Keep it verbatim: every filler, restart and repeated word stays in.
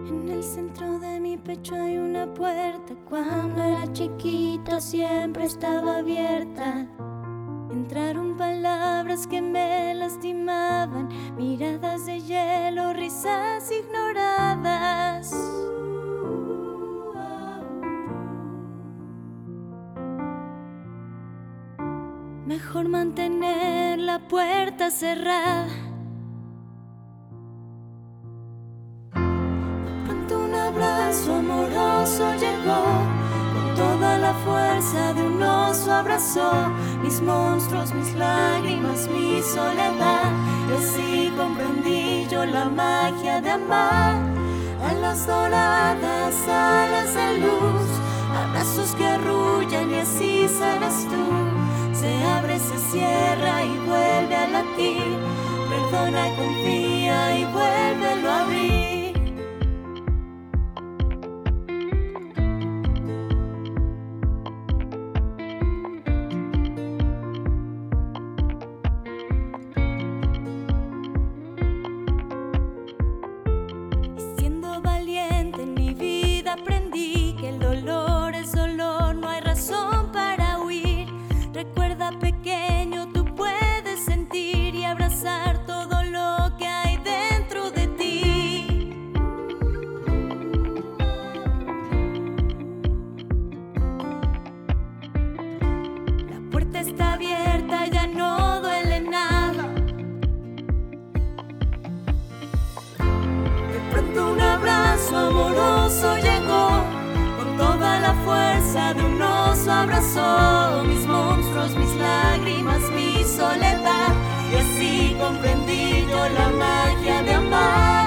En el centro de mi pecho hay una puerta. Cuando era chiquito siempre estaba abierta. Entraron palabras que me lastimaban, miradas de hielo, risas ignoradas. Mejor mantener la puerta cerrada. De pronto un abrazo amoroso llegó, con toda la fuerza de un oso abrazó mis monstruos, mis lágrimas, mi soledad. Y así comprendí yo la magia de amar. Alas doradas, alas de luz, abrazos que arrullan y así serás tú. Se abre, se cierra y vuelve a latir. Perdona y confía y vuélvelo a abrir. Y siendo valiente en mi vida aprendí que el dolor es dolor, no hay razón para huir. Recuerda, pequeño, tú puedes sentir y abrazar todo lo que hay dentro de ti. La puerta está abierta, ya no duele nada. De pronto un abrazo amoroso llegó, con toda la fuerza de un oso abrazó mis monstruos, mis lágrimas, mi soledad. Y así comprendí yo la magia de amar.